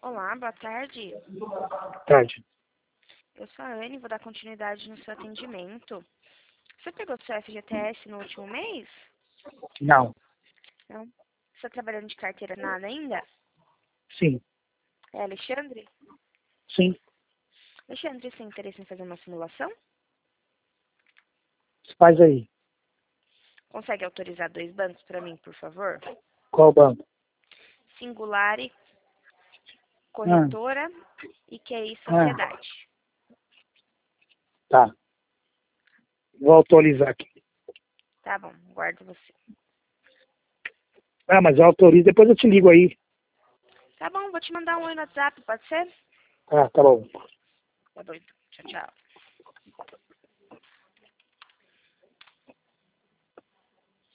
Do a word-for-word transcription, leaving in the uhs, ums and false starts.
Olá, boa tarde. Tarde. Eu sou a Anne, vou dar continuidade no seu atendimento. Você pegou seu F G T S no último mês? Não. Não. Você está trabalhando de carteira nada ainda? Sim. É Alexandre? Sim. Alexandre, você tem interesse em fazer uma simulação? Faz aí. Consegue autorizar dois bancos para mim, por favor? Qual banco? Singulare, Ah, Corretora e Q I ah, Sociedade. tá. Vou autorizar aqui. Tá bom, guardo você. Ah, mas eu autorizo, depois eu te ligo aí. Tá bom, vou te mandar um oi no WhatsApp, pode ser? Ah, tá bom. Tá bom, então. Tchau, tchau.